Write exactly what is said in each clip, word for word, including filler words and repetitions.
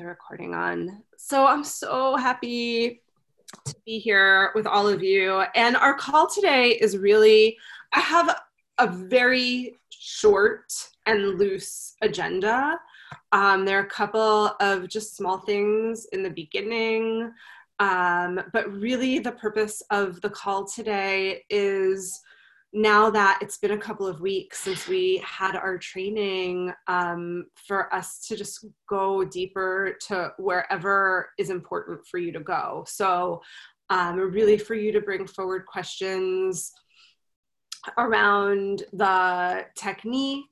the recording on. So I'm so happy to be here with all of you. And our call today is really, I have a very short and loose agenda. Um, there are a couple of just small things in the beginning, um, but really the purpose of the call today is, now that it's been a couple of weeks since we had our training, um, for us to just go deeper to wherever is important for you to go. So um, really for you to bring forward questions around the technique.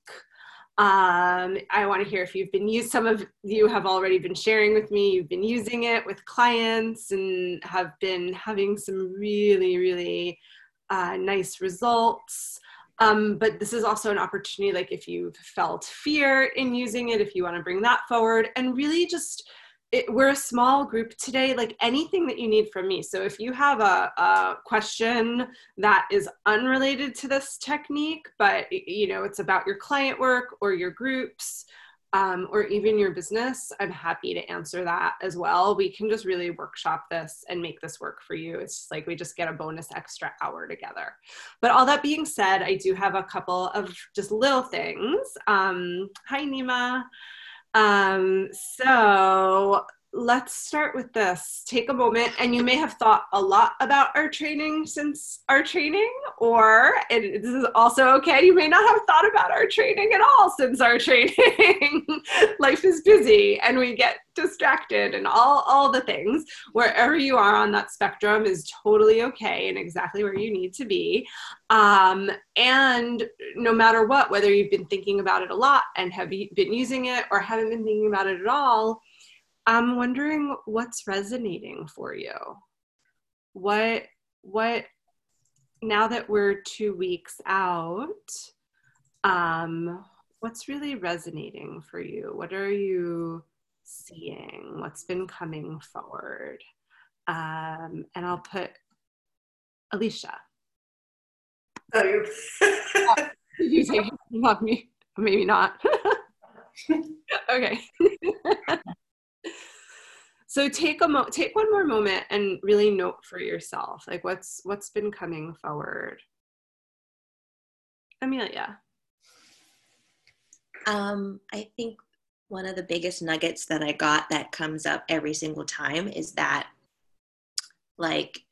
Um, I want to hear if you've been used, some of you have already been sharing with me, you've been using it with clients and have been having some really, really Uh, nice results. Um, but this is also an opportunity, like if you've felt fear in using it, if you want to bring that forward, and really just, it, we're a small group today, like anything that you need from me. So if you have a, a question that is unrelated to this technique, but you know, it's about your client work or your groups, Um, or even your business, I'm happy to answer that as well. We can just really workshop this and make this work for you. It's just like we just get a bonus extra hour together. But all that being said, I do have a couple of just little things. Um, hi, Nima. Um, so let's start with this. Take a moment, and you may have thought a lot about our training since our training, or, and this is also okay, you may not have thought about our training at all since our training. Life is busy and we get distracted and all, all the things. Wherever you are on that spectrum is totally okay and exactly where you need to be. Um, and no matter what, whether you've been thinking about it a lot and have been using it or haven't been thinking about it at all, I'm wondering what's resonating for you. What, what, now that we're two weeks out, um, what's really resonating for you? What are you seeing? What's been coming forward? Um, and I'll put Alicia. Oh, you. You take it from me. Maybe not. Okay. So take a mo take one more moment and really note for yourself, like what's what's been coming forward. Amelia. Um, I think one of the biggest nuggets that I got that comes up every single time is that, like,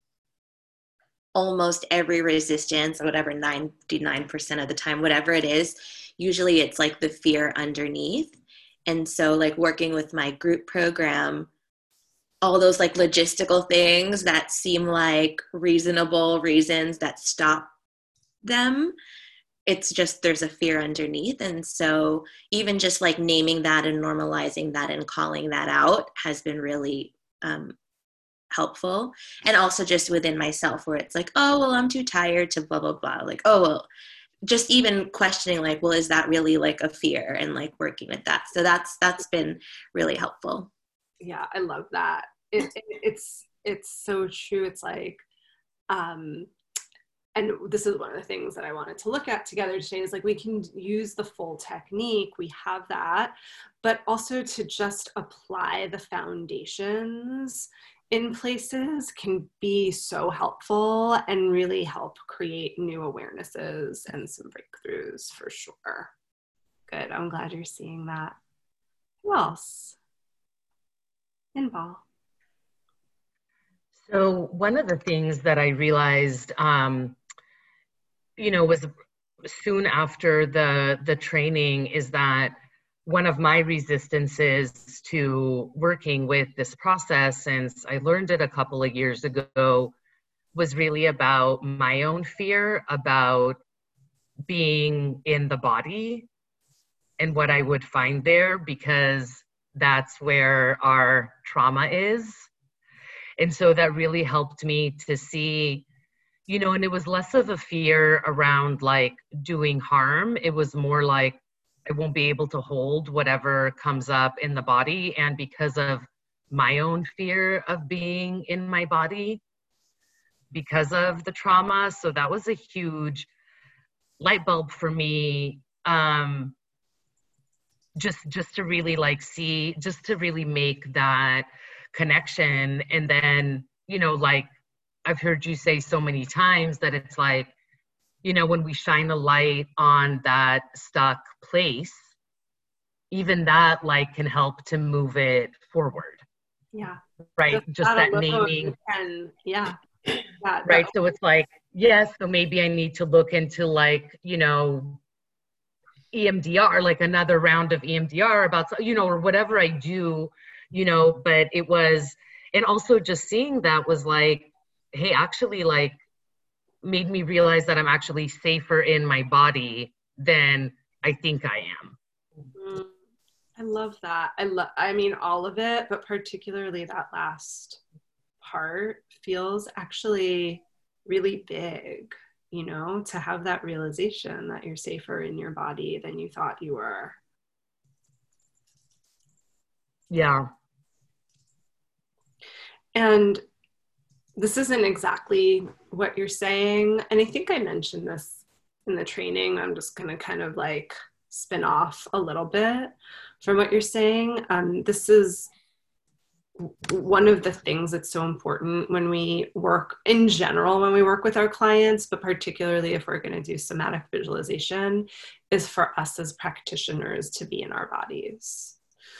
almost every resistance, whatever, ninety-nine percent of the time, whatever it is, usually it's like the fear underneath. And so, like, working with my group program, all those like logistical things that seem like reasonable reasons that stop them, it's just there's a fear underneath. And so even just like naming that and normalizing that and calling that out has been really um, helpful. And also just within myself, where it's like, oh, well, I'm too tired to blah, blah, blah. Like, oh, well, just even questioning like, well, is that really like a fear, and like working with that. So that's, that's been really helpful. Yeah, I love that. It, it, it's, it's so true. It's like, um, and this is one of the things that I wanted to look at together today, is like we can use the full technique, we have that, but also to just apply the foundations in places can be so helpful and really help create new awarenesses and some breakthroughs for sure. Good, I'm glad you're seeing that. Who else? Inbal. So one of the things that I realized, um, you know, was soon after the, the training is that one of my resistances to working with this process, since I learned it a couple of years ago, was really about my own fear about being in the body and what I would find there, because that's where our trauma is. And so that really helped me to see, you know, and it was less of a fear around like doing harm. It was more like I won't be able to hold whatever comes up in the body. And because of my own fear of being in my body, because of the trauma. So that was a huge light bulb for me. Um, just just to really like see, just to really make that connection. And then, you know, like I've heard you say so many times that it's like, you know, when we shine a light on that stuck place, even that like can help to move it forward. Yeah. Right. Just, just that alone naming. And yeah. That, right. that, So it's like, yes, so maybe I need to look into like, you know, E M D R, like another round of E M D R about, you know, or whatever I do, you know, but it was, and also just seeing that was like, hey, actually like made me realize that I'm actually safer in my body than I think I am. mm, I love that. I love, I mean, all of it, but particularly that last part feels actually really big, you know, to have that realization that you're safer in your body than you thought you were. Yeah. And this isn't exactly what you're saying. And I think I mentioned this in the training. I'm just going to kind of like spin off a little bit from what you're saying. Um, this is one of the things that's so important when we work in general, when we work with our clients, but particularly if we're going to do somatic visualization, is for us as practitioners to be in our bodies.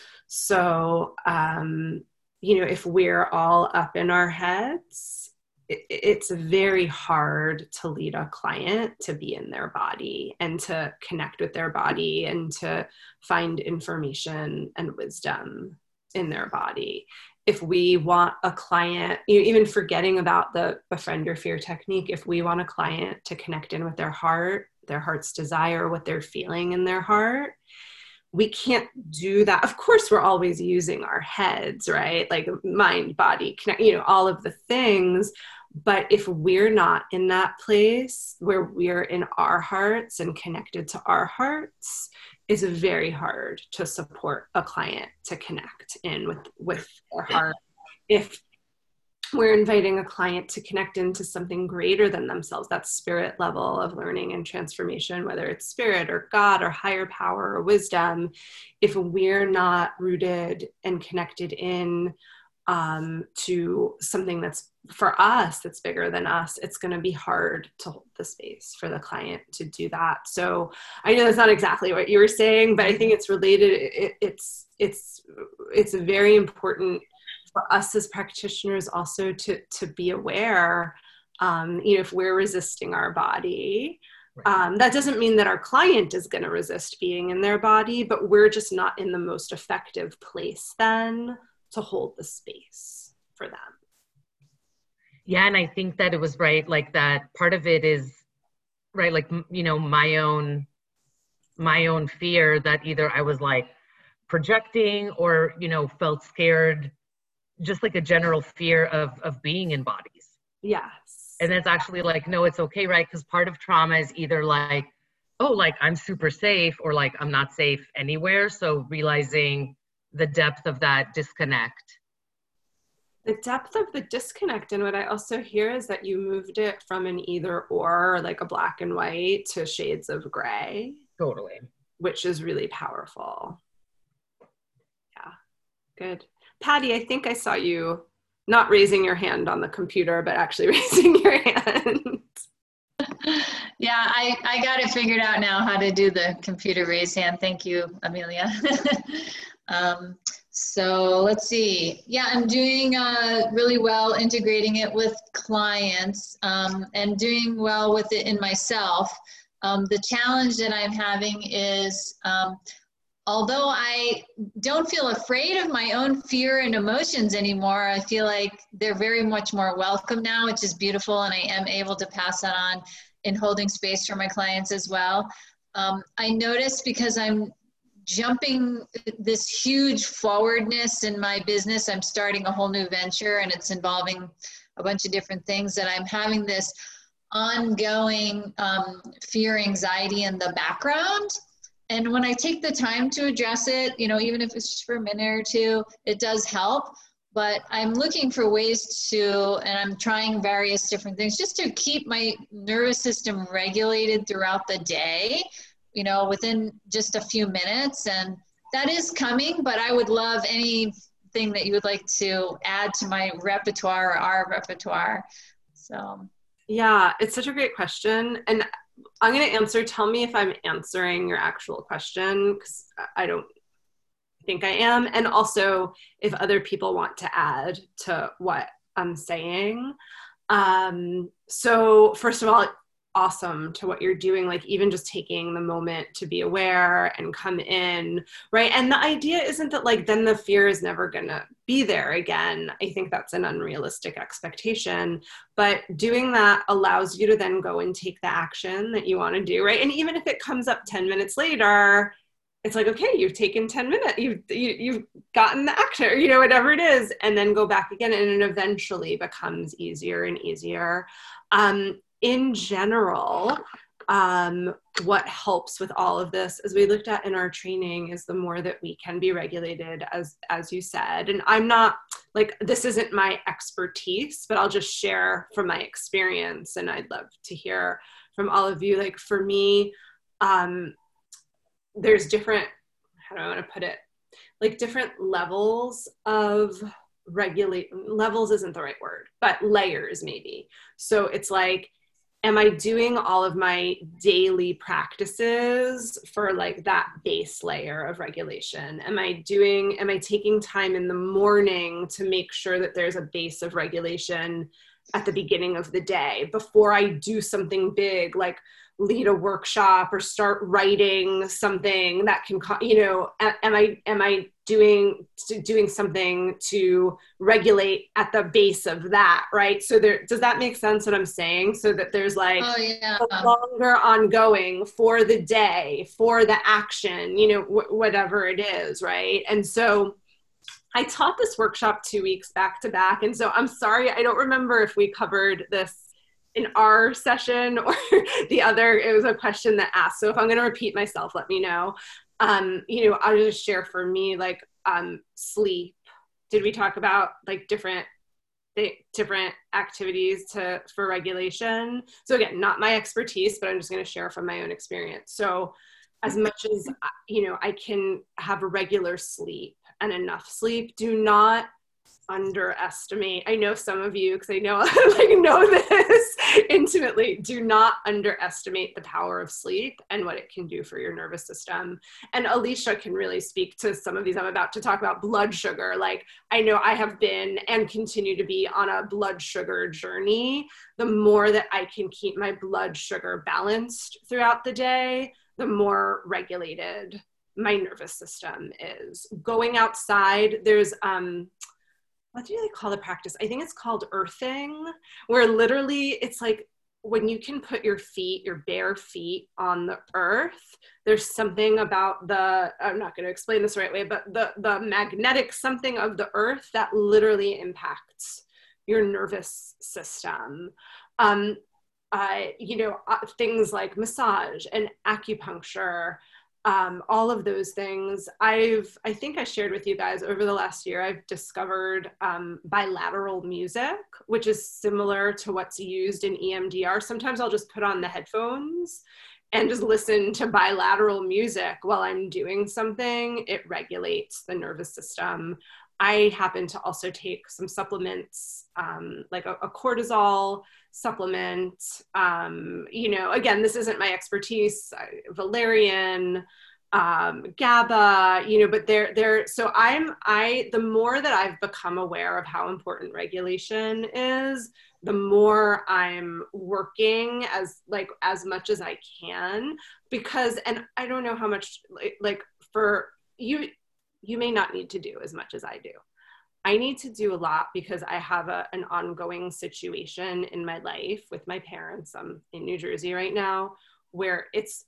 So, um, you know, if we're all up in our heads, it, it's very hard to lead a client to be in their body and to connect with their body and to find information and wisdom in their body. If we want a client, you know, even forgetting about the befriend your fear technique, if we want a client to connect in with their heart, their heart's desire, what they're feeling in their heart, we can't do that. Of course, we're always using our heads, right? Like mind, body, connect, you know, all of the things. But if we're not in that place where we're in our hearts and connected to our hearts, it's very hard to support a client to connect in with, with their heart. If we're inviting a client to connect into something greater than themselves, that spirit level of learning and transformation, whether it's spirit or God or higher power or wisdom, if we're not rooted and connected in um, to something that's for us, that's bigger than us, it's going to be hard to hold the space for the client to do that. So I know that's not exactly what you were saying, but I think it's related. It, it's, it's, it's a very important for us as practitioners also to, to be aware, um, you know, if we're resisting our body, um, that doesn't mean that our client is going to resist being in their body, but we're just not in the most effective place then to hold the space for them. Yeah. And I think that it was right. Like that part of it is right. Like, you know, my own, my own fear that either I was like projecting or, you know, felt scared, just like a general fear of, of being in bodies. Yes. And it's actually like, no, it's okay. Right. Cause part of trauma is either like, oh, like I'm super safe or like, I'm not safe anywhere. So realizing the depth of that disconnect. The depth of the disconnect, and what I also hear is that you moved it from an either or, like a black and white, to shades of gray. Totally. Which is really powerful. Yeah, good. Patty, I think I saw you not raising your hand on the computer, but actually raising your hand. Yeah, I, I got it figured out now how to do the computer raise hand. Thank you, Amelia. um, so let's see. Yeah, I'm doing uh, really well integrating it with clients um, and doing well with it in myself. Um, the challenge that I'm having is, um, although I don't feel afraid of my own fear and emotions anymore, I feel like they're very much more welcome now, which is beautiful, and I am able to pass that on in holding space for my clients as well. Um, I notice because I'm jumping this huge forwardness in my business, I'm starting a whole new venture and it's involving a bunch of different things, that I'm having this ongoing um, fear, anxiety in the background. And when I take the time to address it, you know, even if it's just for a minute or two, it does help. But I'm looking for ways to, and I'm trying various different things just to keep my nervous system regulated throughout the day, you know, within just a few minutes. And that is coming, but I would love anything that you would like to add to my repertoire or our repertoire. So. Yeah, it's such a great question. And I'm going to answer, tell me if I'm answering your actual question, because I don't think I am. And also if other people want to add to what I'm saying. Um, so first of all, awesome to what you're doing, like even just taking the moment to be aware and come in, right? And the idea isn't that like then the fear is never gonna be there again. I think that's an unrealistic expectation, but doing that allows you to then go and take the action that you want to do, right? And even if it comes up ten minutes later, it's like, okay, you've taken ten minutes, you've, you, you've gotten the action, or, you know, whatever it is, and then go back again, and it eventually becomes easier and easier. Um, in general, um, what helps with all of this, as we looked at in our training, is the more that we can be regulated, as, as you said. And I'm not, like, this isn't my expertise, but I'll just share from my experience, and I'd love to hear from all of you. Like for me, um, there's different, how do I want to put it? Like different levels of regulate, levels isn't the right word, but layers maybe. So it's like, am I doing all of my daily practices for like that base layer of regulation? Am I doing, am I taking time in the morning to make sure that there's a base of regulation at the beginning of the day before I do something big, like lead a workshop or start writing something that can, you know, am I, am I doing, doing something to regulate at the base of that, right? So there, does that make sense what I'm saying? So that there's like oh, yeah. a longer ongoing for the day, for the action, you know, wh- whatever it is, right? And so I taught this workshop two weeks back to back. And so I'm sorry, I don't remember if we covered this in our session or the other. It was a question that asked. So if I'm going to repeat myself, let me know. Um, you know, I'll just share for me, like um, sleep. Did we talk about like different different activities to for regulation? So again, not my expertise, but I'm just going to share from my own experience. So as much as, you know, I can have a regular sleep and enough sleep, do not underestimate. I know some of you, because I know like know this intimately, do not underestimate the power of sleep and what it can do for your nervous system. And Alicia can really speak to some of these. I'm about to talk about blood sugar. Like I know I have been and continue to be on a blood sugar journey. The more that I can keep my blood sugar balanced throughout the day, the more regulated my nervous system is. Going outside, there's um what do they call the practice? I think it's called earthing, where literally it's like when you can put your feet, your bare feet on the earth, there's something about the, I'm not going to explain this the right way, but the, the magnetic something of the earth that literally impacts your nervous system. Um, uh, you know, uh, things like massage and acupuncture, Um, all of those things. I've, I think I shared with you guys over the last year, I've discovered um, bilateral music, which is similar to what's used in E M D R. Sometimes I'll just put on the headphones and just listen to bilateral music while I'm doing something. It regulates the nervous system. I happen to also take some supplements, um, like a, a cortisol supplement. Um, you know, again, this isn't my expertise. I, valerian, um, GABA, you know, but they're, they're, so I'm, I, the more that I've become aware of how important regulation is, the more I'm working as like, as much as I can, because, and I don't know how much, like, like for you, you may not need to do as much as I do. I need to do a lot because I have a, an ongoing situation in my life with my parents. I'm in New Jersey right now, where it's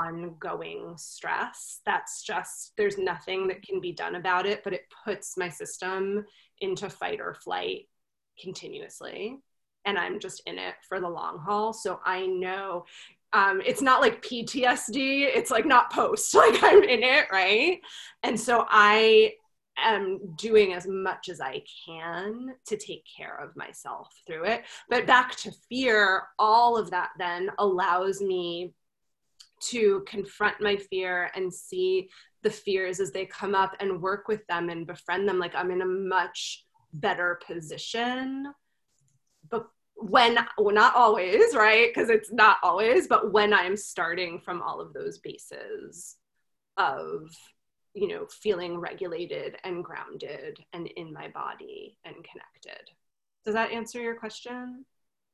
ongoing stress. That's just, there's nothing that can be done about it, but it puts my system into fight or flight continuously. And I'm just in it for the long haul. So I know Um, it's not like P T S D, it's like not post, like I'm in it, right? And so I am doing as much as I can to take care of myself through it. But back to fear, all of that then allows me to confront my fear and see the fears as they come up and work with them and befriend them, like I'm in a much better position. But when, well, not always, right? Because it's not always, but when I'm starting from all of those bases of, you know, feeling regulated and grounded and in my body and connected. Does that answer your question?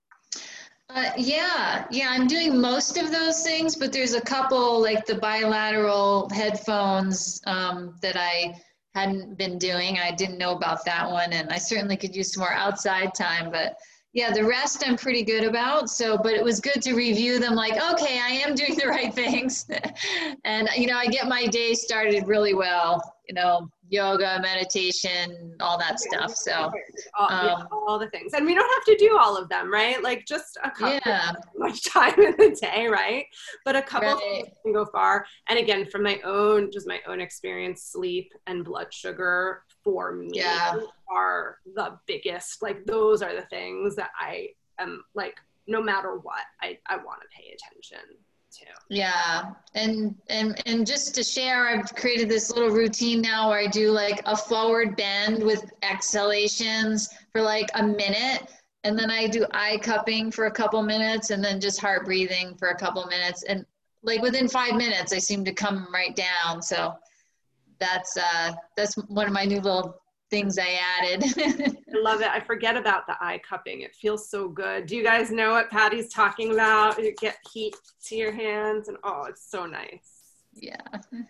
Uh, yeah, yeah, I'm doing most of those things, but there's a couple like the bilateral headphones um, that I hadn't been doing. I didn't know about that one, and I certainly could use some more outside time, but yeah, the rest I'm pretty good about. So, but it was good to review them like, okay, I am doing the right things. And, you know, I get my day started really well, you know, yoga, meditation, all that stuff. So, all, um, yeah, all the things. And we don't have to do all of them, right? Like just a couple, yeah. much time in the day, right? But a couple Right. things can go far. And again, from my own, just my own experience, sleep and blood sugar for me Yeah. are the biggest, like those are the things that I am like, no matter what, I, I want to pay attention to. Yeah, and and and just to share, I've created this little routine now where I do like a forward bend with exhalations for like a minute, and then I do eye cupping for a couple minutes, and then just heart breathing for a couple minutes, and like within five minutes, I seem to come right down. So that's uh that's one of my new little things I added. I love it. I forget about the eye cupping. It feels so good. Do you guys know what Patty's talking about? You get heat to your hands and oh, it's so nice. Yeah.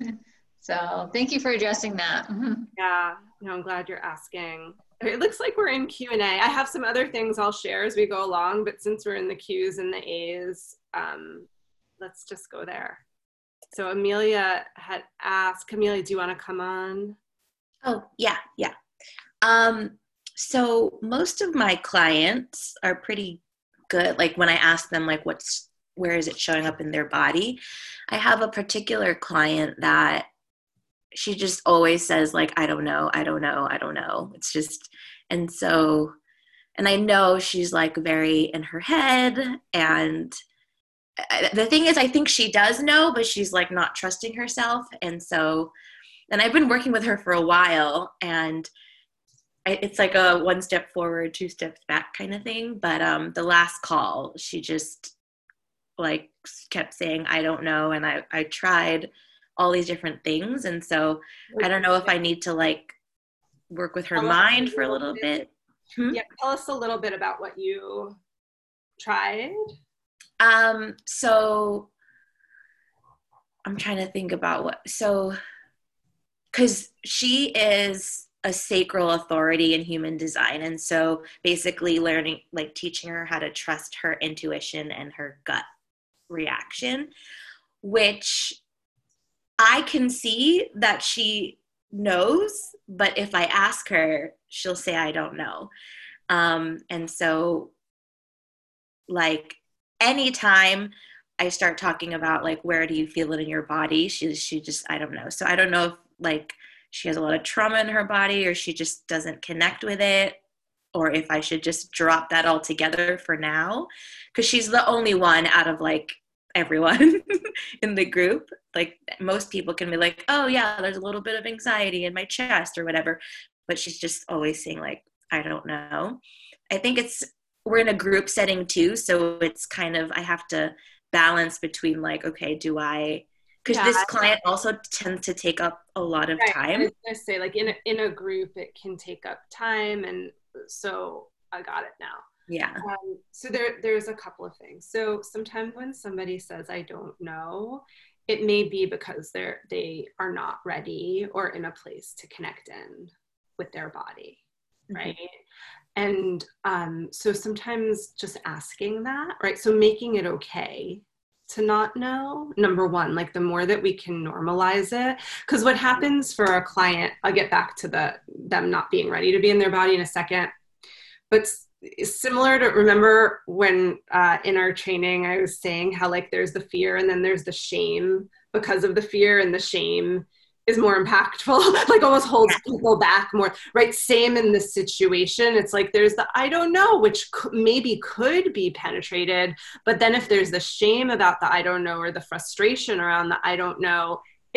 So thank you for addressing that. Yeah, no, I'm glad you're asking. It looks like we're in Q and A. I have some other things I'll share as we go along, but since we're in the Q's and the A's, um, let's just go there. So Amelia had asked, Amelia, do you want to come on? Oh, yeah, yeah. Um, so most of my clients are pretty good. Like when I ask them, like, what's, where is it showing up in their body? I have a particular client that she just always says like, I don't know, I don't know, I don't know. It's just, and so, and I know she's like very in her head. And I, the thing is, I think she does know, but she's like not trusting herself. And so, and I've been working with her for a while, and I, it's like a one step forward, two steps back kind of thing. But um, the last call, she just like kept saying, I don't know. And I, I tried all these different things. And so I don't know if I need to like work with her mind for a little bit. Hmm? Yeah, tell us a little bit about what you tried. Um, so I'm trying to think about what, so, because she is a sacral authority in human design. And so basically learning, like teaching her how to trust her intuition and her gut reaction, which I can see that she knows, but if I ask her, she'll say, I don't know. Um, and so like anytime I start talking about like, where do you feel it in your body? She, she just, I don't know. So I don't know if like she has a lot of trauma in her body or she just doesn't connect with it, or if I should just drop that altogether for now. Cause she's the only one out of like everyone in the group. Like most people can be like, oh yeah, there's a little bit of anxiety in my chest or whatever. But she's just always saying like, I don't know. I think it's, we're in a group setting too. So it's kind of, I have to balance between like, okay, do I, because yeah, this client also tends to take up a lot of right. time. I was gonna say like in a, in a group, it can take up time. And so I got it now. Yeah. Um, so there, there's a couple of things. So sometimes when somebody says, I don't know, it may be because they're, they are not ready or in a place to connect in with their body. Right. Mm-hmm. And um, so sometimes just asking that, right. So making it okay to not know, number one, like the more that we can normalize it, because what happens for a client, I'll get back to the, them not being ready to be in their body in a second, but similar to, remember when uh, in our training, I was saying how like there's the fear and then there's the shame because of the fear, and the shame is more impactful, like almost holds people back more, right? Same in this situation. It's like there's the I don't know, which c- maybe could be penetrated, but then if there's the shame about the I don't know or the frustration around the I don't know,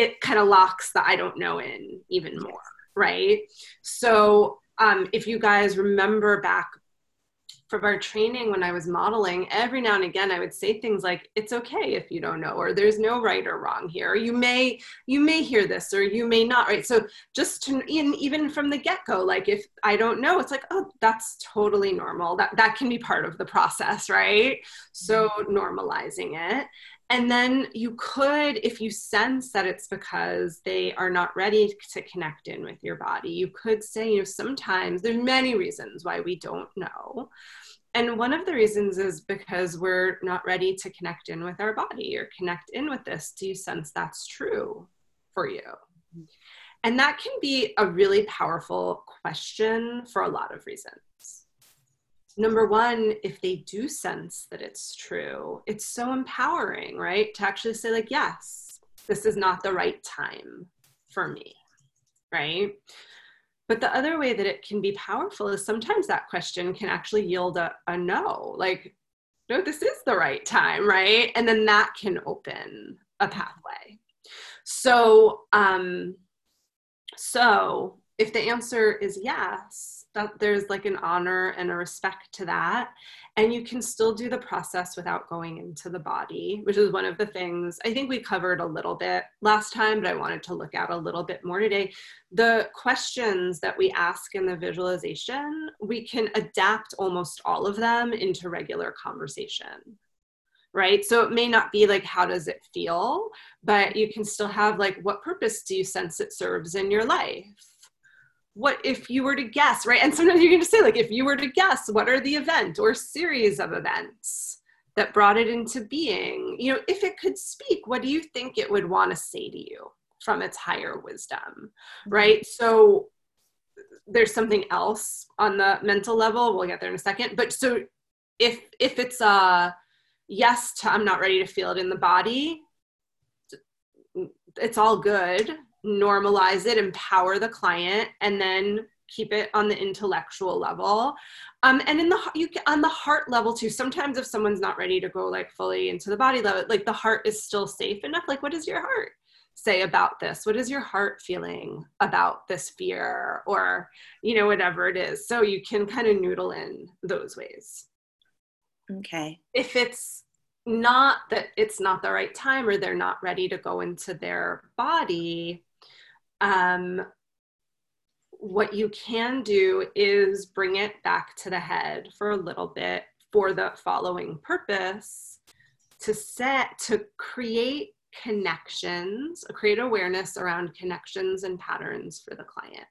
it kind of locks the I don't know in even more, right? So um, if you guys remember back from our training when I was modeling, every now and again I would say things like, it's okay if you don't know, or there's no right or wrong here. You may, you may hear this or you may not, right? So just to, even from the get-go, like if I don't know, it's like, oh, that's totally normal. That, that can be part of the process, right? So normalizing it. And then you could, if you sense that it's because they are not ready to connect in with your body, you could say, you know, sometimes there's many reasons why we don't know. And one of the reasons is because we're not ready to connect in with our body or connect in with this. Do you sense that's true for you? And that can be a really powerful question for a lot of reasons. Number one, if they do sense that it's true, it's so empowering, right? To actually say like, yes, this is not the right time for me, right? But the other way that it can be powerful is sometimes that question can actually yield a, a no, like, no, this is the right time, right? And then that can open a pathway. So, um, so if the answer is yes, that there's like an honor and a respect to that. And you can still do the process without going into the body, which is one of the things I think we covered a little bit last time, but I wanted to look at a little bit more today. The questions that we ask in the visualization, we can adapt almost all of them into regular conversation, right? So it may not be like, how does it feel? But you can still have like, what purpose do you sense it serves in your life? What if you were to guess, right? And sometimes you're going to say like, if you were to guess, what are the event or series of events that brought it into being? You know, if it could speak, what do you think it would want to say to you from its higher wisdom, right? So there's something else on the mental level. We'll get there in a second. But so if, if it's a yes to, I'm not ready to feel it in the body, it's all good. Normalize it, empower the client, and then keep it on the intellectual level. Um, and in the, you can, on the heart level too, sometimes if someone's not ready to go like fully into the body level, like the heart is still safe enough. Like, what does your heart say about this? What is your heart feeling about this fear, or, you know, whatever it is. So you can kind of noodle in those ways. Okay. If it's not that it's not the right time or they're not ready to go into their body, um, what you can do is bring it back to the head for a little bit for the following purpose: to set, to create connections, create awareness around connections and patterns for the client.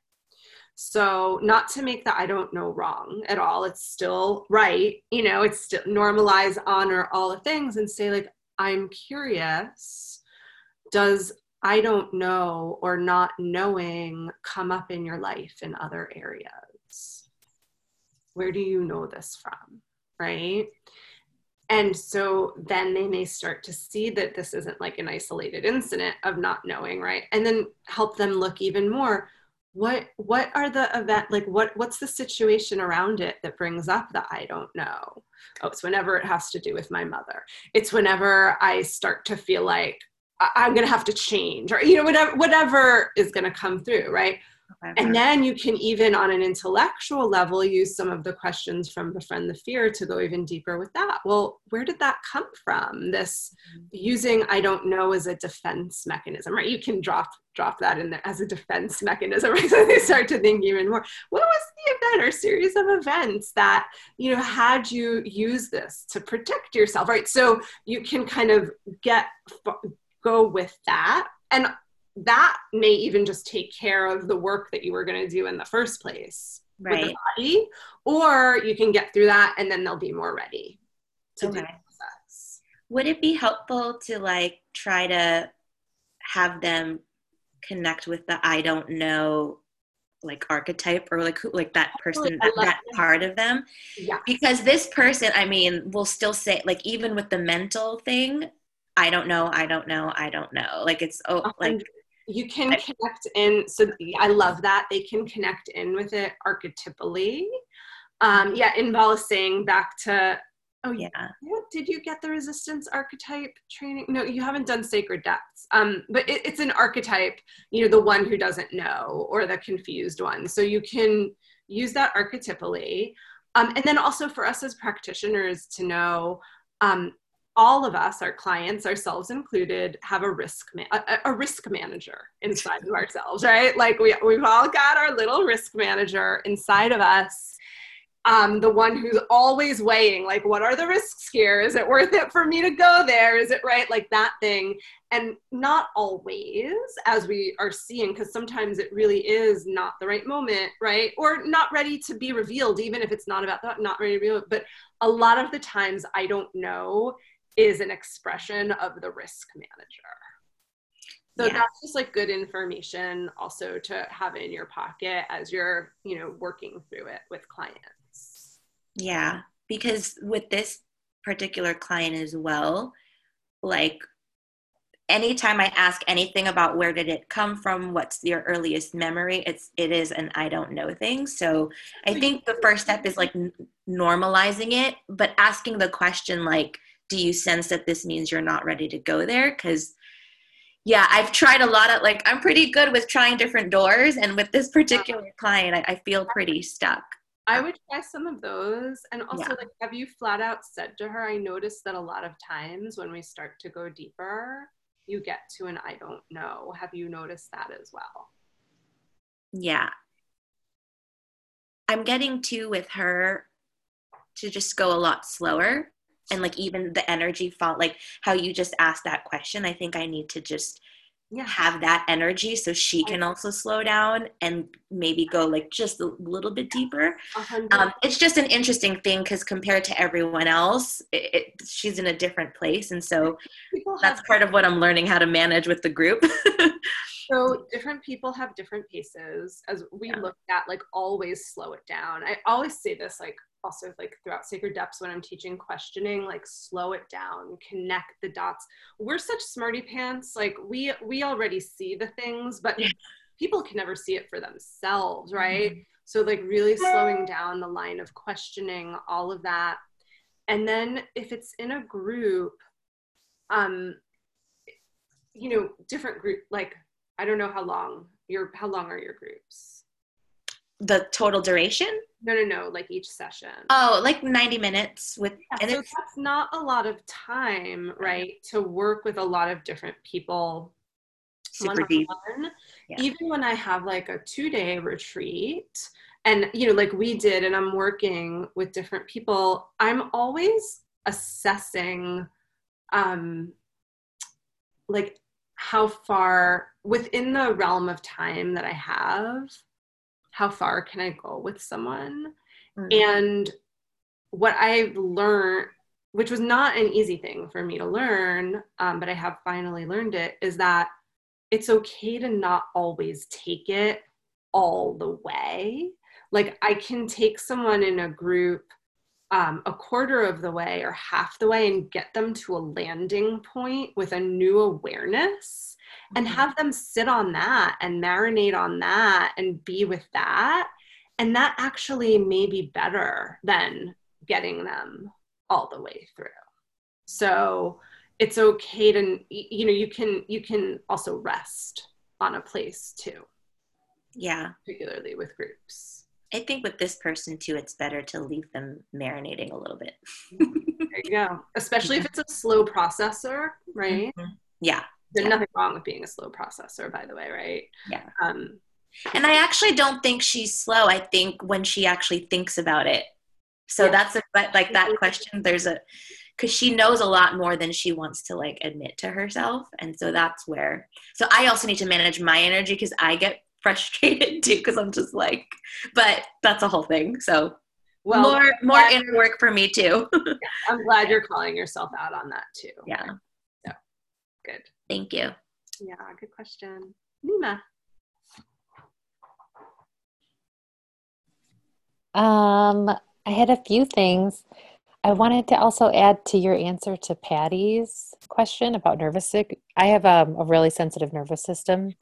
So not to make the I don't know wrong at all. It's still right. You know, it's still normalize, honor all the things and say like, I'm curious, does I don't know or not knowing come up in your life in other areas? Where do you know this from, right? And so then they may start to see that this isn't like an isolated incident of not knowing, right? And then help them look even more. What what are the event, like what what's the situation around it that brings up the I don't know? Oh, it's whenever it has to do with my mother. It's whenever I start to feel like I'm going to have to change, or, you know, whatever, whatever is going to come through, right? Okay. And then you can even on an intellectual level use some of the questions from Befriend the Fear to go even deeper with that. Well, where did that come from? This using I don't know as a defense mechanism, right? You can drop drop that in there as a defense mechanism, right? So they start to think even more, what was the event or series of events that, you know, had you use this to protect yourself, right? So you can kind of get go with that. And that may even just take care of the work that you were going to do in the first place, right, with the body, or you can get through that and then they'll be more ready to okay. do the process. Would it be helpful to like try to have them connect with the I don't know like archetype, or like who, like that person, that, that part of them? Yeah. Because this person, I mean, will still say like, even with the mental thing, I don't know, I don't know, I don't know. Like it's oh, like you can connect in. So I love that they can connect in with it archetypally. Um, yeah, Inbal is saying back to Oh, Yeah. What, did you get the resistance archetype training? No, you haven't done Sacred Depths. Um, but it, it's an archetype, you know, the one who doesn't know or the confused one. So you can use that archetypally. Um, and then also for us as practitioners to know, um, all of us, our clients, ourselves included, have a risk ma- a, a risk manager inside of ourselves, right? Like we, we've all got our little risk manager inside of us. Um, the one who's always weighing, like, what are the risks here? Is it worth it for me to go there? Is it right? Like that thing. And not always, as we are seeing, because sometimes it really is not the right moment, right? Or not ready to be revealed, even if it's not about that, not ready to be revealed. But a lot of the times, I don't know is an expression of the risk manager. So yeah. That's just like good information also to have in your pocket as you're, you know, working through it with clients. Yeah, because with this particular client as well, like anytime I ask anything about where did it come from, what's your earliest memory, it's it is an I don't know thing. So I think the first step is like n- normalizing it, but asking the question like, do you sense that this means you're not ready to go there? Because yeah, I've tried a lot of like, I'm pretty good with trying different doors, and with this particular client, I, I feel pretty stuck. I would try some of those. And also, yeah. like, have you flat out said to her, I noticed that a lot of times when we start to go deeper, you get to an I don't know. Have you noticed that as well? Yeah. I'm getting to with her to just go a lot slower. And like even the energy felt like how you just asked that question. I think I need to just yeah. have that energy so she can also slow down and maybe go like just a little bit deeper. Um, it's just an interesting thing because compared to everyone else, it, it, she's in a different place. And so people that's have, part of what I'm learning how to manage with the group. So different people have different paces. As we yeah. looked at, like always slow it down. I always say this, like also like throughout Sacred Depths when I'm teaching questioning, like slow it down, connect the dots. We're such smarty pants. Like we, we already see the things, but yeah. people can never see it for themselves. Right. Mm-hmm. So like really slowing down the line of questioning, all of that. And then if it's in a group, um, you know, different group, like, I don't know how long your, how long are your groups? The total duration? No, no, no, like each session. Oh, like ninety minutes with, yeah, and so it's that's not a lot of time, right? To work with a lot of different people. Super deep. Yeah. Even when I have like a two-day retreat, and you know, like we did, and I'm working with different people, I'm always assessing, um, like how far within the realm of time that I have. How far can I go with someone? Mm-hmm. And what I've learned, which was not an easy thing for me to learn, um, but I have finally learned it, is that it's okay to not always take it all the way. Like I can take someone in a group um, a quarter of the way or half the way and get them to a landing point with a new awareness. And have them sit on that and marinate on that and be with that. And that actually may be better than getting them all the way through. So it's okay to, you know, you can, you can also rest on a place too. Yeah. Particularly with groups. I think with this person too, it's better to leave them marinating a little bit. There you go. Especially if it's a slow processor, right? Mm-hmm. Yeah. There's yeah. nothing wrong with being a slow processor, by the way, right? Yeah. Um, and I actually don't think she's slow. I think when she actually thinks about it. So yeah. that's a, like that question. There's a, because she knows a lot more than she wants to like admit to herself. And so that's where, so I also need to manage my energy because I get frustrated too because I'm just like, but that's a whole thing. So well, more more glad, inner work for me too. yeah, I'm glad you're calling yourself out on that too. Yeah. So good. Thank you. Yeah, good question. Nima. Um, I had a few things. I wanted to also add to your answer to Patty's question about nervous sick. I have um, a really sensitive nervous system,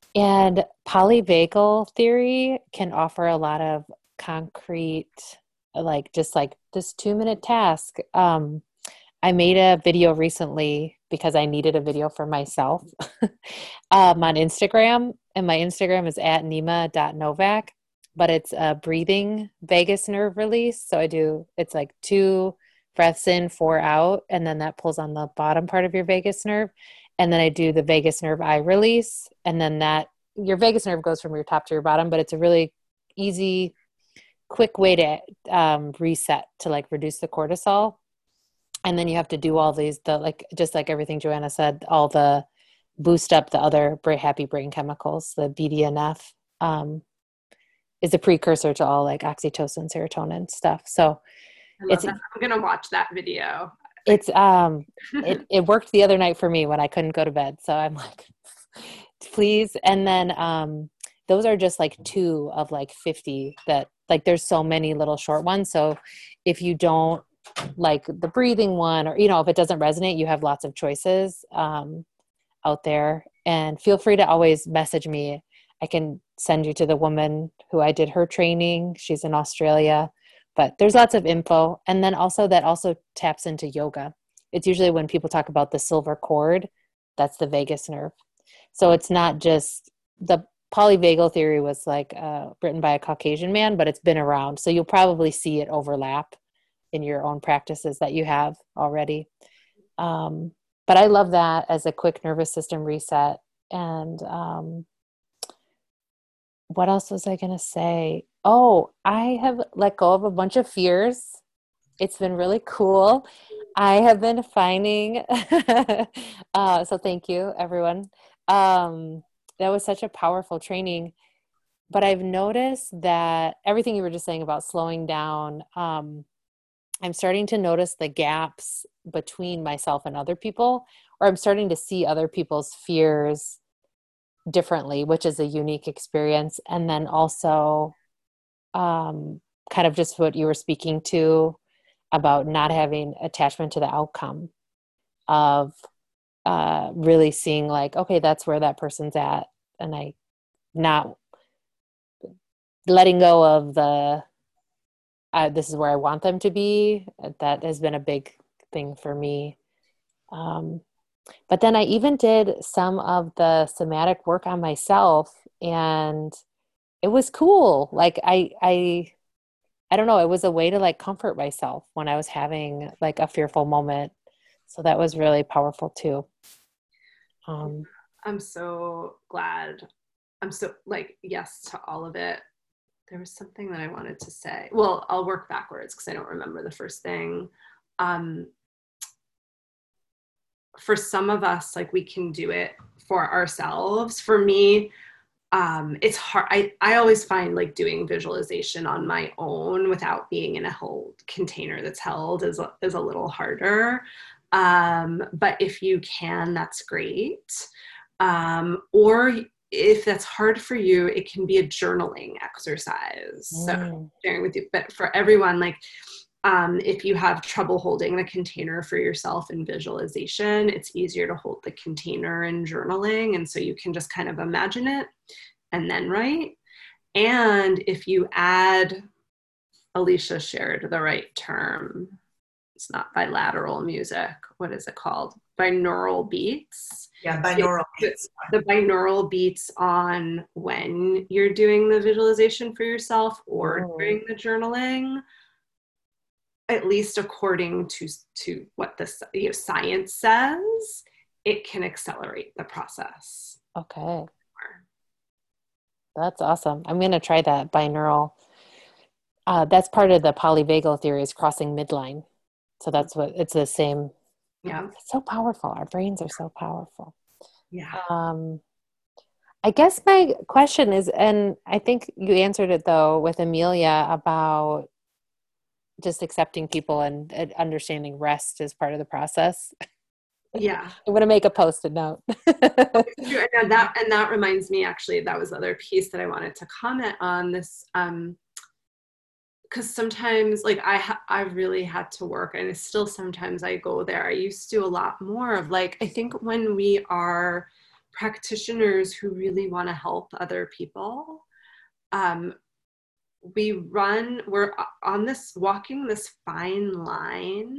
and polyvagal theory can offer a lot of concrete like just like this two minute task. Um, I made a video recently because I needed a video for myself um, on Instagram, and my Instagram is at nima dot novak, but it's a breathing vagus nerve release. So I do, it's like two breaths in, four out, and then that pulls on the bottom part of your vagus nerve. And then I do the vagus nerve eye release, and then that your vagus nerve goes from your top to your bottom, but it's a really easy, quick way to um, reset to like reduce the cortisol. And then you have to do all these, the like, just like everything Joanna said, all the boost up the other happy brain chemicals, the B D N F um, is a precursor to all like oxytocin, serotonin stuff. So it's, that. I'm going to watch that video. It's, um, it, it worked the other night for me when I couldn't go to bed. So I'm like, please. And then um, those are just like two of like fifty that like, there's so many little short ones. So if you don't like the breathing one, or, you know, if it doesn't resonate, you have lots of choices um, out there, and feel free to always message me. I can send you to the woman who I did her training. She's in Australia, but there's lots of info. And then also that also taps into yoga. It's usually when people talk about the silver cord, that's the vagus nerve. So it's not just the polyvagal theory was like uh, written by a Caucasian man, but it's been around. So you'll probably see it overlap in your own practices that you have already. Um, but I love that as a quick nervous system reset. And um, what else was I going to say? Oh, I have let go of a bunch of fears. It's been really cool. I have been finding, uh, so thank you, everyone. Um, that was such a powerful training. But I've noticed that everything you were just saying about slowing down, um, I'm starting to notice the gaps between myself and other people, or I'm starting to see other people's fears differently, which is a unique experience. And then also um, kind of just what you were speaking to about not having attachment to the outcome of uh, really seeing like, okay, that's where that person's at. And I not letting go of the, uh, this is where I want them to be. That has been a big thing for me. Um, but then I even did some of the somatic work on myself, and it was cool. Like I, I, I don't know, it was a way to like comfort myself when I was having like a fearful moment. So that was really powerful too. Um, I'm so glad. I'm so like, yes to all of it. There was something that I wanted to say. Well, I'll work backwards because I don't remember the first thing. Um, for some of us, like we can do it for ourselves. For me, um, it's hard. I, I always find like doing visualization on my own without being in a whole container that's held is, is a little harder. Um, but if you can, that's great. Um, or if that's hard for you, it can be a journaling exercise. Mm. So sharing with you, but for everyone, like, um, if you have trouble holding the container for yourself in visualization, it's easier to hold the container in journaling. And so you can just kind of imagine it and then write. And if you add, Alicia shared the right term. It's not bilateral music. What is it called? Binaural beats. Yeah, binaural beats. The binaural beats on when you're doing the visualization for yourself or oh. doing the journaling, at least according to, to what the you know, science says, it can accelerate the process. Okay. That's awesome. I'm going to try that binaural. Uh, that's part of the polyvagal theory, is crossing midline. So that's what, it's the same. Yeah. It's so powerful. Our brains are so powerful. Yeah. Um, I guess my question is, and I think you answered it though with Amelia, about just accepting people and, and understanding rest as part of the process. Yeah. I'm going to make a post-it note. and that, and that reminds me, actually, that was the other piece that I wanted to comment on this. Um, Because sometimes, like, I ha- I really had to work, and it's still sometimes I go there. I used to do a lot more of, like, I think when we are practitioners who really want to help other people, um, we run, we're on this, walking this fine line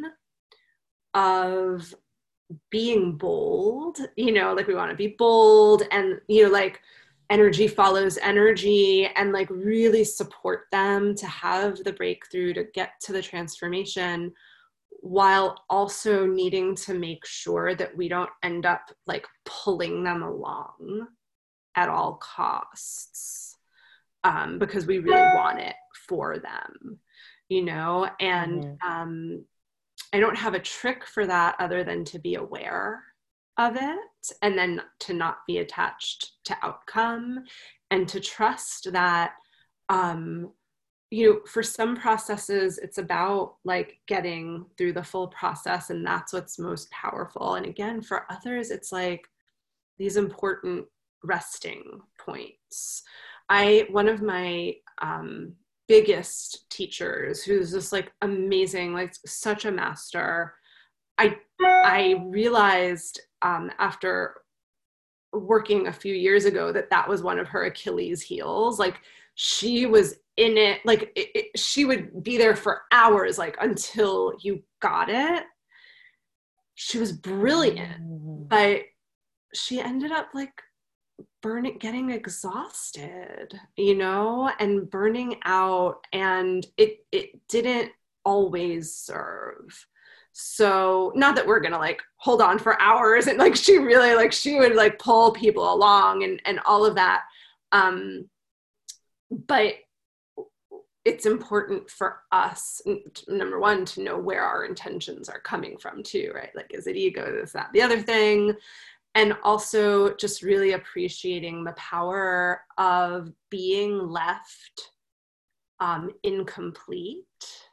of being bold, you know, like we want to be bold and, you know, like energy follows energy, and like really support them to have the breakthrough, to get to the transformation, while also needing to make sure that we don't end up like pulling them along at all costs, um, because we really want it for them, you know, and mm-hmm. um, I don't have a trick for that other than to be aware of it, and then to not be attached to outcome, and to trust that, um, you know, for some processes, it's about like getting through the full process, and that's what's most powerful. And again, for others, it's like these important resting points. I, one of my um, biggest teachers, who's just like amazing, like such a master, I, I realized um, after working a few years ago that that was one of her Achilles heels. Like she was in it, like it, it, she would be there for hours, like until you got it. She was brilliant, but she ended up like burning, getting exhausted, you know, and burning out, and it it didn't always serve. So not that we're gonna like hold on for hours, and like she really like she would like pull people along and and all of that, um but it's important for us, number one, to know where our intentions are coming from too, right? Like, is it ego, is that the other thing? And also just really appreciating the power of being left um, incomplete,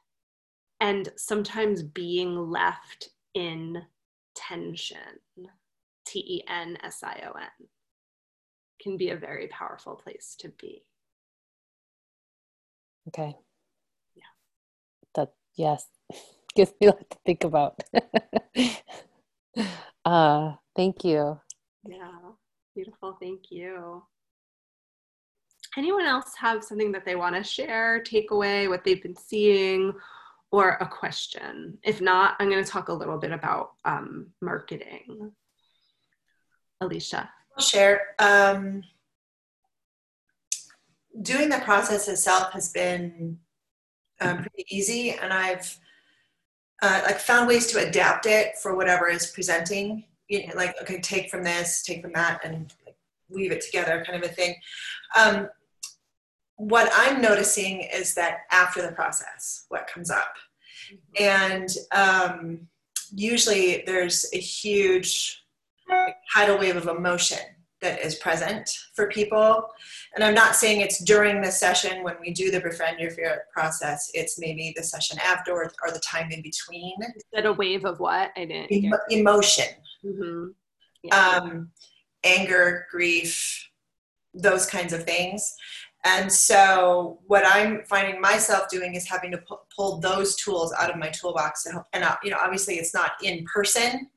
and sometimes being left in tension, T E N S I O N, can be a very powerful place to be. Okay. Yeah. That, yes, gives me a lot to think about. uh, thank you. Yeah, beautiful. Thank you. Anyone else have something that they want to share, take away, what they've been seeing, or a question? If not, I'm going to talk a little bit about um, marketing. Alicia. I'll share. Um, doing the process itself has been um, pretty easy, and I've uh, like found ways to adapt it for whatever is presenting. You know, like, okay, take from this, take from that, and like, weave it together, kind of a thing. Um, what I'm noticing is that after the process, what comes up, mm-hmm. and um, usually there's a huge like, tidal wave of emotion that is present for people. And I'm not saying it's during the session when we do the Befriend Your Fear process. It's maybe the session after, or, or the time in between. Is that a wave of what? I didn't Emo- Emotion. Mm-hmm. Yeah. Um, anger, grief, those kinds of things. And so what I'm finding myself doing is having to pu- pull those tools out of my toolbox to help. And, uh, you know, obviously it's not in person.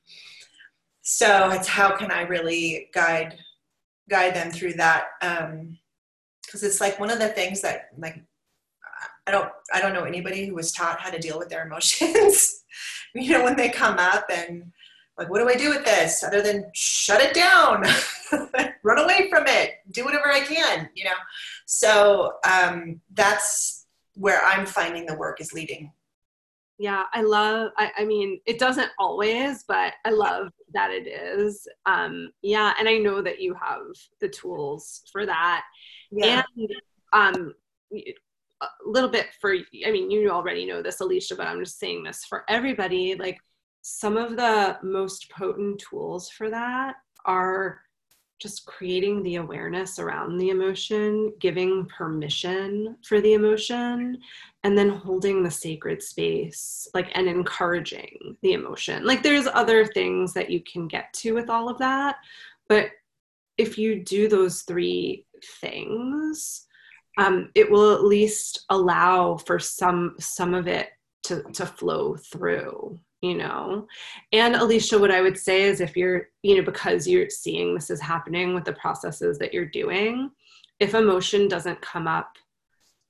So it's how can I really guide guide them through that? Um, because it's like one of the things that like I don't I don't know anybody who was taught how to deal with their emotions. You know, when they come up and like, what do I do with this other than shut it down, run away from it, do whatever I can, you know? So um, that's where I'm finding the work is leading. Yeah, I love, I, I mean, it doesn't always, but I love that it is. Um, yeah, and I know that you have the tools for that. Yeah. And um, a little bit for, I mean, you already know this, Alicia, but I'm just saying this for everybody. Like, some of the most potent tools for that are just creating the awareness around the emotion, giving permission for the emotion, and then holding the sacred space, like, and encouraging the emotion. Like, there's other things that you can get to with all of that, but if you do those three things, um, it will at least allow for some some of it to to flow through. You know, and Alicia, what I would say is if you're, you know, because you're seeing this is happening with the processes that you're doing, if emotion doesn't come up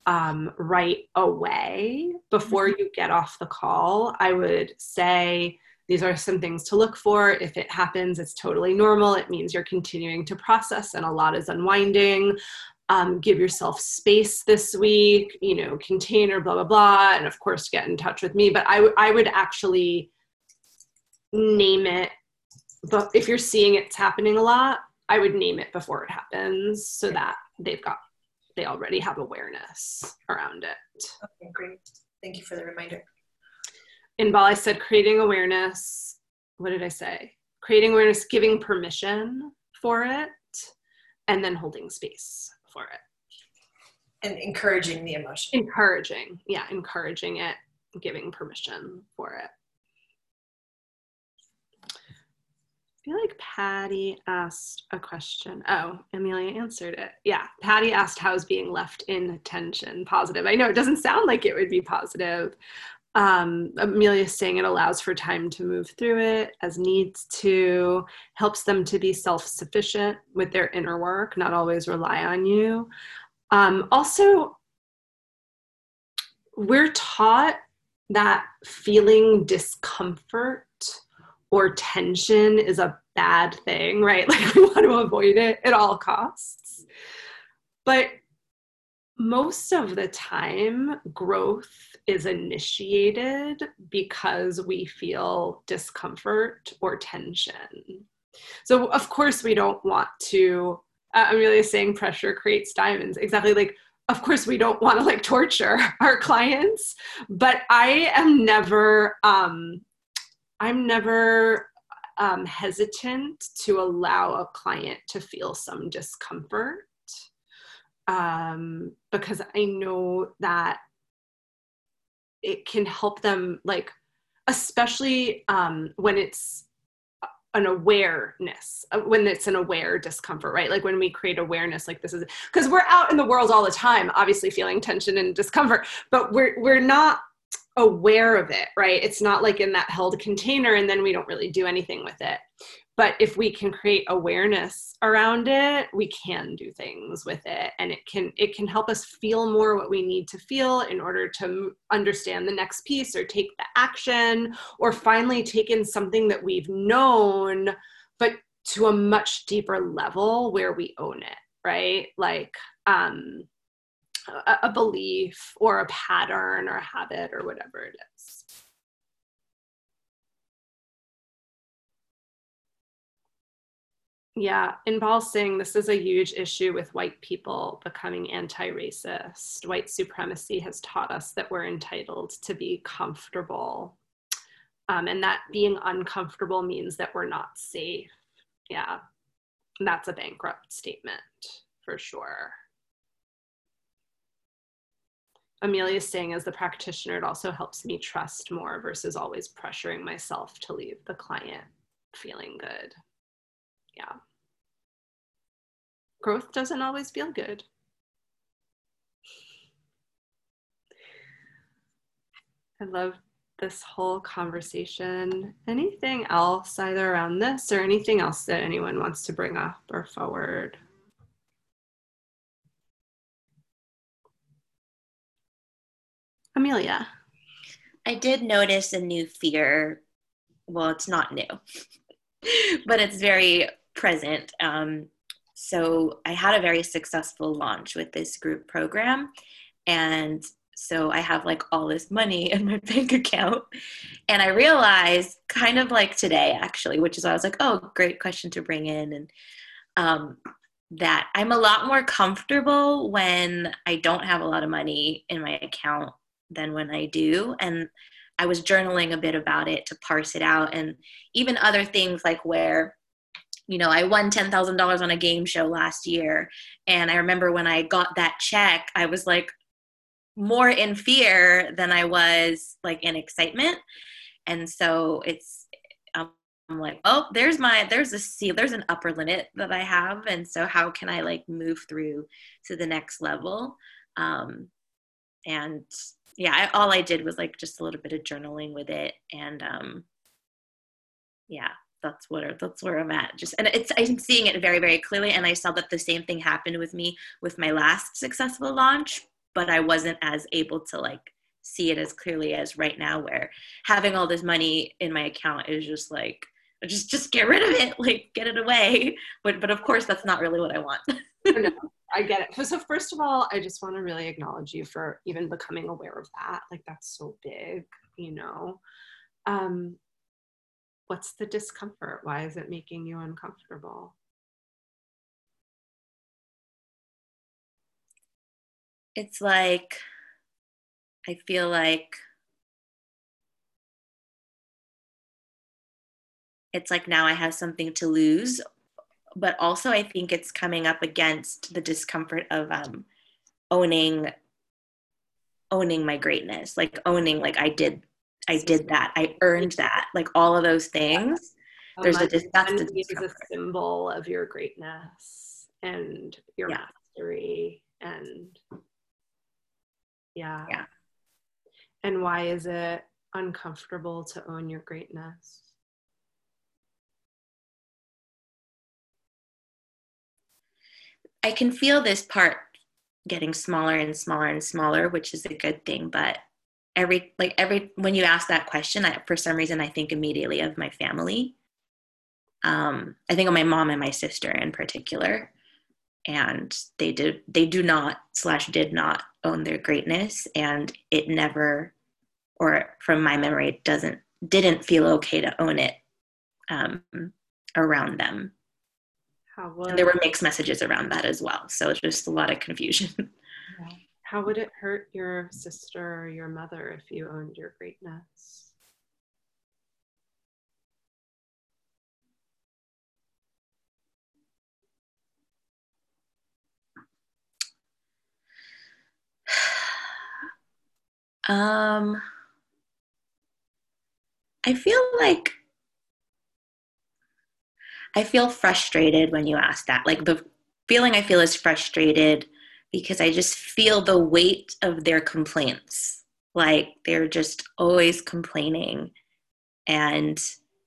um, right away before you get off the call. I would say, these are some things to look for. If it happens, it's totally normal. It means you're continuing to process and a lot is unwinding. Um, give yourself space this week, you know, container, blah, blah, blah. And of course, get in touch with me. But I, w- I would actually name it. But if you're seeing it's happening a lot, I would name it before it happens so that they've got, they already have awareness around it. Okay, great. Thank you for the reminder. In Ball, I said creating awareness. What did I say? Creating awareness, giving permission for it, and then holding space for it. And encouraging the emotion. Encouraging, yeah, encouraging it, giving permission for it. I feel like Patty asked a question. Oh, Amelia answered it. Yeah, Patty asked, how's being left in tension positive? I know it doesn't sound like it would be positive. Um, Amelia's saying it allows for time to move through it as needs to, helps them to be self-sufficient with their inner work, not always rely on you. Um, also, we're taught that feeling discomfort or tension is a bad thing, right? Like we want to avoid it at all costs. But most of the time, growth is initiated because we feel discomfort or tension. So of course we don't want to, uh, Amelia is saying pressure creates diamonds. Exactly, like, of course we don't want to like torture our clients, but I am never, um, I'm never um, hesitant to allow a client to feel some discomfort. Um, because I know that it can help them, like, especially um, when it's an awareness, when it's an aware discomfort, right? Like when we create awareness, like this is, because we're out in the world all the time, obviously feeling tension and discomfort, but we're we're not aware of it, right? It's not like in that held container and then we don't really do anything with it. But if we can create awareness around it, we can do things with it. And it can it can help us feel more what we need to feel in order to understand the next piece or take the action or finally take in something that we've known, but to a much deeper level where we own it, right? Like um, a, a belief or a pattern or a habit or whatever it is. Yeah, Inbal saying this is a huge issue with white people becoming anti-racist. White supremacy has taught us that we're entitled to be comfortable. Um, and that being uncomfortable means that we're not safe. Yeah, and that's a bankrupt statement for sure. Amelia is saying as the practitioner, it also helps me trust more versus always pressuring myself to leave the client feeling good. Yeah. Growth doesn't always feel good. I love this whole conversation. Anything else either around this or anything else that anyone wants to bring up or forward? Amelia. I did notice a new fear. Well, it's not new, but it's very present. Um, so I had a very successful launch with this group program. And so I have like all this money in my bank account. And I realized kind of like today, actually, which is why I was like, oh, great question to bring in. And um, that I'm a lot more comfortable when I don't have a lot of money in my account than when I do. And I was journaling a bit about it to parse it out. And even other things like where, you know, I won ten thousand dollars on a game show last year. And I remember when I got that check, I was like more in fear than I was like in excitement. And so it's, um, I'm like, oh, there's my, there's a C, there's an upper limit that I have. And so how can I like move through to the next level? Um, and yeah, I, all I did was like just a little bit of journaling with it. And um, yeah, that's what, that's where I'm at. Just, and it's, I'm seeing it very, very clearly. And I saw that the same thing happened with me with my last successful launch but I wasn't as able to like see it as clearly as right now, where having all this money in my account is just like, just just get rid of it, like get it away. But but of course that's not really what I want. No, I get it. So first of all, I just want to really acknowledge you for even becoming aware of that. Like that's so big, you know. Um, what's the discomfort? Why is it making you uncomfortable? It's like, I feel like it's like now I have something to lose, but also I think it's coming up against the discomfort of um, owning, owning my greatness, like owning, like I did, I did that, I earned that, like all of those things. Yeah. There's um, a, that's the is discomfort. a symbol of your greatness and your Yeah. mastery, and yeah. Yeah. And why is it uncomfortable to own your greatness? I can feel this part getting smaller and smaller and smaller, which is a good thing. But every, like every, when you ask that question, I, for some reason, I think immediately of my family. Um, I think of my mom and my sister in particular, and they did, they do not slash did not own their greatness, and it never, or from my memory, it doesn't, didn't feel okay to own it um, around them. How would, and there were mixed messages around that as well. So it's just a lot of confusion. How would it hurt your sister or your mother if you owned your greatness? Um, I feel like I feel frustrated when you ask that. Like the feeling I feel is frustrated because I just feel the weight of their complaints. Like they're just always complaining. And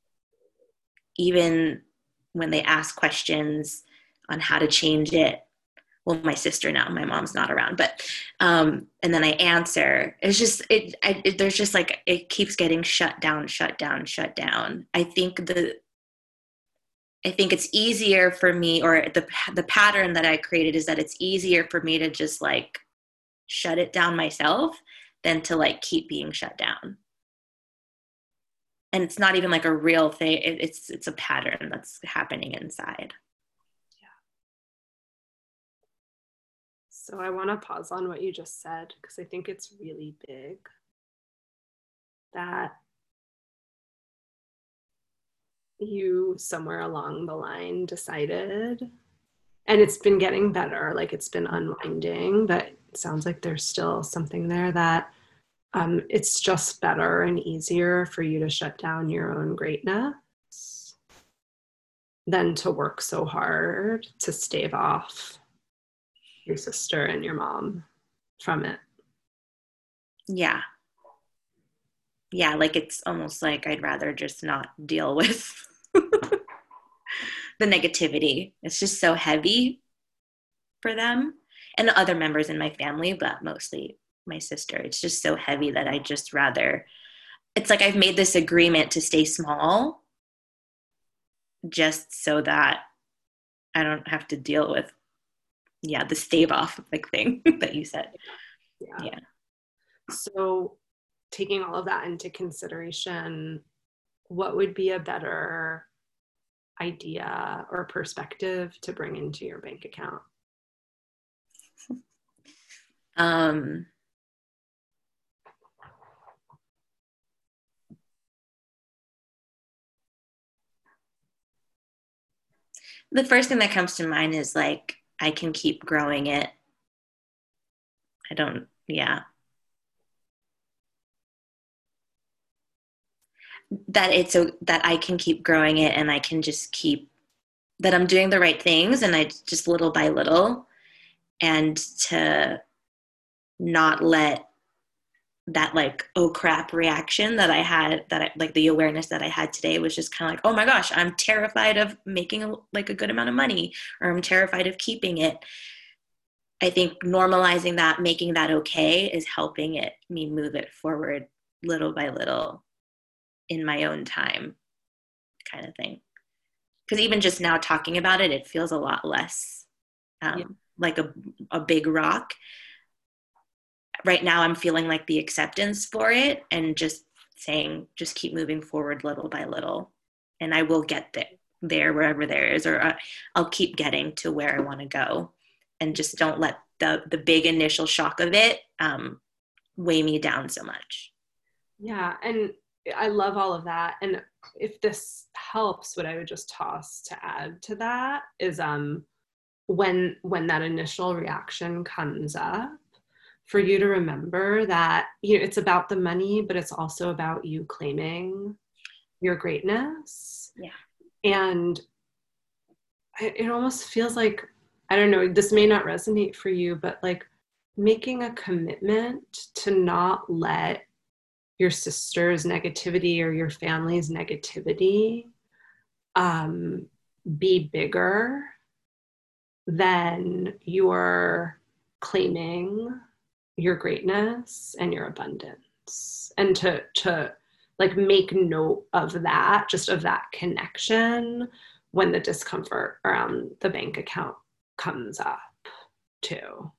even when they ask questions on how to change it, well, my sister now, my mom's not around, but, um, and then I answer, it's just, it, I, it, there's just like, it keeps getting shut down, shut down, shut down. I think the, I think it's easier for me, or the the pattern that I created is that it's easier for me to just like shut it down myself than to like keep being shut down. And it's not even like a real thing. It, it's it's a pattern that's happening inside. Yeah. So I want to pause on what you just said, because I think it's really big. That you somewhere along the line decided, and it's been getting better, like it's been unwinding, but it sounds like there's still something there that um, it's just better and easier for you to shut down your own greatness than to work so hard to stave off your sister and your mom from it. Yeah. Yeah, like it's almost like I'd rather just not deal with the negativity. It's just so heavy for them and the other members in my family, but mostly my sister. It's just so heavy that I just rather, it's like I've made this agreement to stay small just so that I don't have to deal with, yeah, the stave off like thing that you said. Yeah. Yeah. So taking all of that into consideration, what would be a better idea or perspective to bring into your bank account? Um, the first thing that comes to mind is like, I can keep growing it. I don't, yeah. That it's a, that I can keep growing it, and I can just keep, that I'm doing the right things, and I just little by little, and to not let that like, oh crap reaction that I had, that I, like the awareness that I had today was just kind of like, oh my gosh, I'm terrified of making a, like a good amount of money, or I'm terrified of keeping it. I think normalizing that, making that okay, is helping it me move it forward little by little in my own time, kind of thing. Because even just now talking about it, it feels a lot less um, yeah. like a, a big rock. Right now I'm feeling like the acceptance for it and just saying, just keep moving forward little by little. And I will get there, there wherever there is, or uh, I'll keep getting to where I want to go. And just don't let the, the big initial shock of it um, weigh me down so much. Yeah. And I love all of that. And if this helps, what I would just toss to add to that is um, when, when that initial reaction comes up, for you to remember that, you know, it's about the money, but it's also about you claiming your greatness. Yeah. And it almost feels like, I don't know, this may not resonate for you, but like making a commitment to not let your sister's negativity or your family's negativity um, be bigger than your claiming your greatness and your abundance. And to, to like make note of that, just of that connection when the discomfort around the bank account comes up too.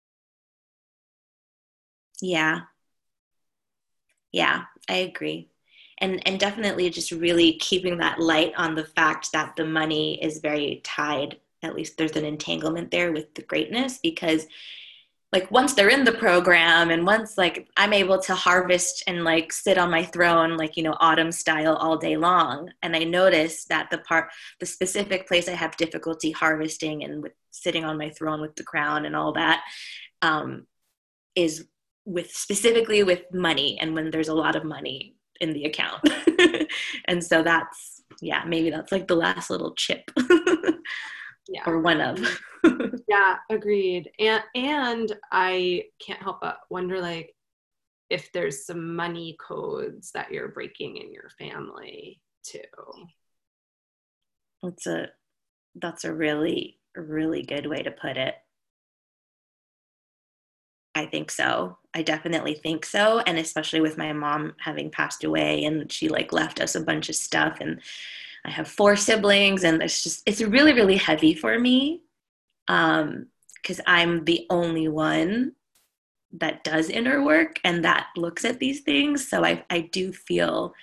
Yeah. Yeah, I agree. And and definitely just really keeping that light on the fact that the money is very tied, at least there's an entanglement there with the greatness, because like once they're in the program and once like I'm able to harvest and like sit on my throne, like, you know, autumn style all day long. And I notice that the part, the specific place I have difficulty harvesting and with sitting on my throne with the crown and all that um, is with specifically with money, and when there's a lot of money in the account. And so that's, yeah, maybe that's like the last little chip. Yeah. Or one of. Yeah, agreed. And and I can't help but wonder, like, if there's some money codes that you're breaking in your family too. That's a that's a really, really good way to put it. I think so. I definitely think so. And especially with my mom having passed away and she like left us a bunch of stuff, and I have four siblings, and it's just, it's really, really heavy for me um, because I'm the only one that does inner work and that looks at these things. So I, I do feel,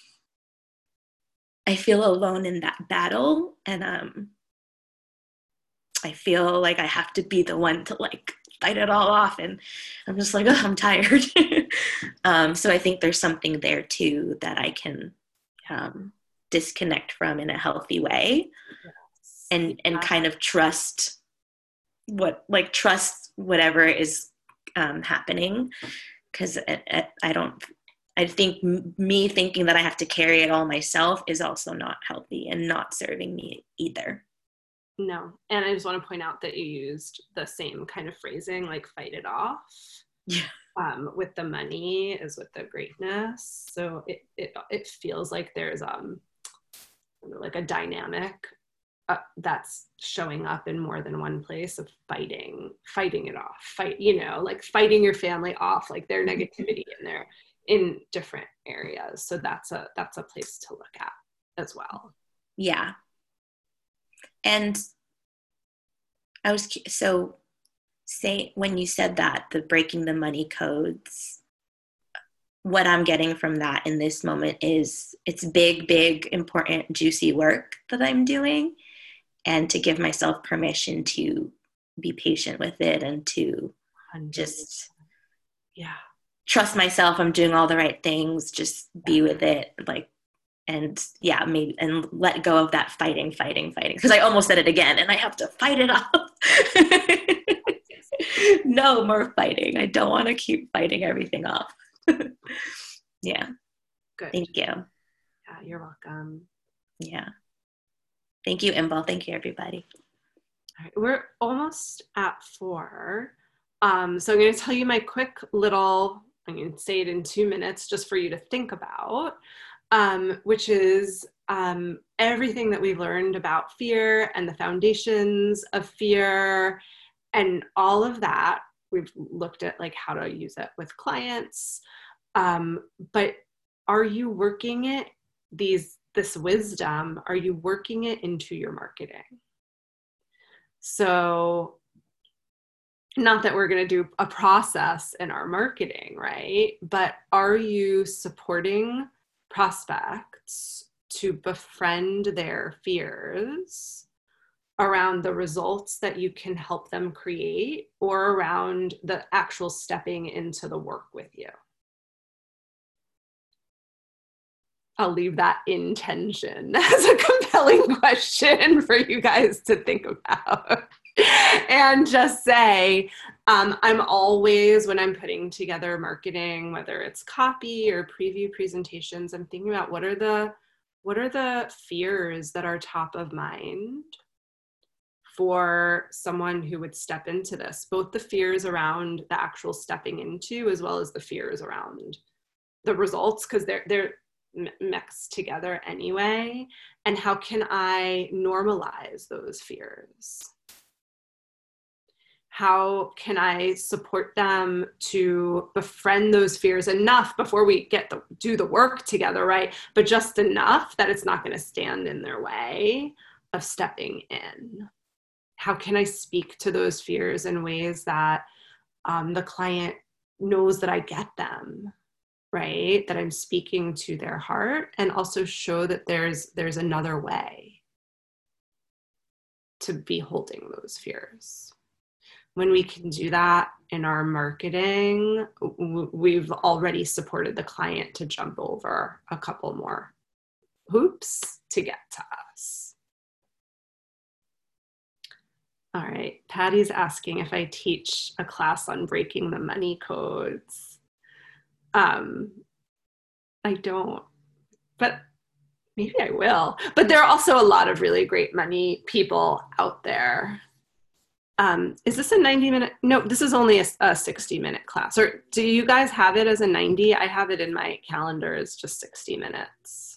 I feel alone in that battle. And um, I feel like I have to be the one to like fight it all off. And I'm just like, oh, I'm tired. um, so I think there's something there too that I can um, disconnect from in a healthy way. Yes. and and kind of trust what like trust whatever is um, happening, because I, I don't I think m- me thinking that I have to carry it all myself is also not healthy and not serving me either. No. And I just want to point out that you used the same kind of phrasing, like fight it off. Yeah. Um, with the money as with the greatness. So it it it feels like there's um like a dynamic uh, that's showing up in more than one place of fighting, fighting it off, fight, you know, like fighting your family off, like their negativity in there in different areas. So that's a, that's a place to look at as well. Yeah. And I was, so say, when you said that, the breaking the money codes, what I'm getting from that in this moment is it's big, big, important, juicy work that I'm doing, and to give myself permission to be patient with it and to just yeah, trust myself. I'm doing all the right things, just be with it. Like, and yeah, maybe, and let go of that fighting, fighting, fighting. Because I almost said it again and I have to fight it off. No more fighting. I don't want to keep fighting everything off. Yeah. Good. Thank you. Yeah, you're welcome. Yeah. Thank you, Imbal. Thank you, everybody. All right, we're almost at four. Um, so I'm going to tell you my quick little, I'm going to say it in two minutes just for you to think about, um, which is um, everything that we've learned about fear and the foundations of fear and all of that, we've looked at like how to use it with clients. Um, but are you working it, these, this wisdom, are you working it into your marketing? So not that we're going to do a process in our marketing, right? But are you supporting prospects to befriend their fears around the results that you can help them create, or around the actual stepping into the work with you? I'll leave that in tension as a compelling question for you guys to think about. And just say, um, I'm always, when I'm putting together marketing, whether it's copy or preview presentations, I'm thinking about what are the, what are the fears that are top of mind for someone who would step into this, both the fears around the actual stepping into, as well as the fears around the results, because they're, they're mixed together anyway. And how can I normalize those fears? How can I support them to befriend those fears enough before we get the, do the work together, right? But just enough that it's not going to stand in their way of stepping in. How can I speak to those fears in ways that um, the client knows that I get them, right? That I'm speaking to their heart, and also show that there's there's another way to be holding those fears. When we can do that in our marketing, we've already supported the client to jump over a couple more hoops to get to us. All right, Patty's asking if I teach a class on breaking the money codes. Um, I don't, but maybe I will. But there are also a lot of really great money people out there. Um, is this a ninety minute? No, this is only a, a sixty minute class. Or do you guys have it as a ninety? I have it in my calendar as just sixty minutes.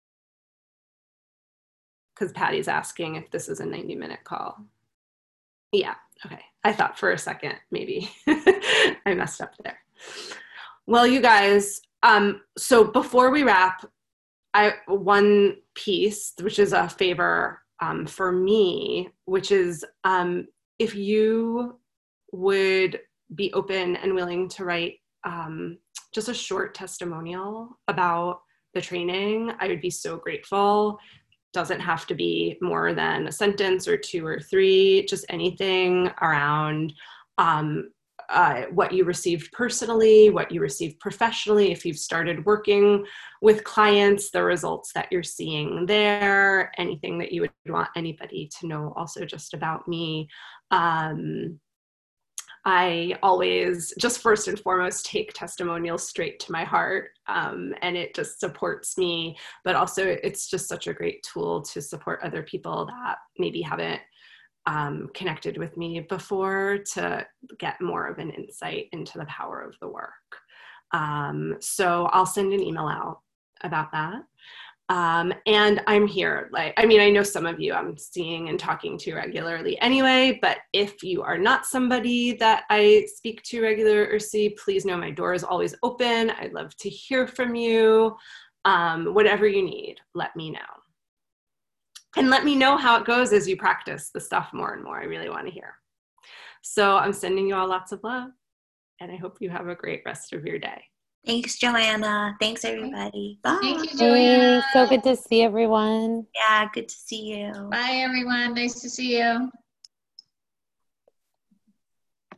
Because Patty's asking if this is a ninety minute call. Yeah, okay. I thought for a second, maybe I messed up there. Well, you guys, um, so before we wrap, I one piece, which is a favor um, for me, which is um, if you would be open and willing to write um, just a short testimonial about the training, I would be so grateful. Doesn't have to be more than a sentence or two or three, just anything around um, uh, what you received personally, what you received professionally, if you've started working with clients, the results that you're seeing there, anything that you would want anybody to know also just about me. Um, I always, just first and foremost, take testimonials straight to my heart, um, and it just supports me, but also it's just such a great tool to support other people that maybe haven't um, connected with me before, to get more of an insight into the power of the work. Um, so I'll send an email out about that. Um, and I'm here, like, I mean, I know some of you I'm seeing and talking to regularly anyway, but if you are not somebody that I speak to regularly or see, please know my door is always open. I'd love to hear from you. Um, whatever you need, let me know. And let me know how it goes as you practice the stuff more and more. I really want to hear. So I'm sending you all lots of love, and I hope you have a great rest of your day. Thanks, Joanna. Thanks, everybody. Bye. Thank you, Joanna. Hey, so good to see everyone. Yeah, good to see you. Bye, everyone. Nice to see you.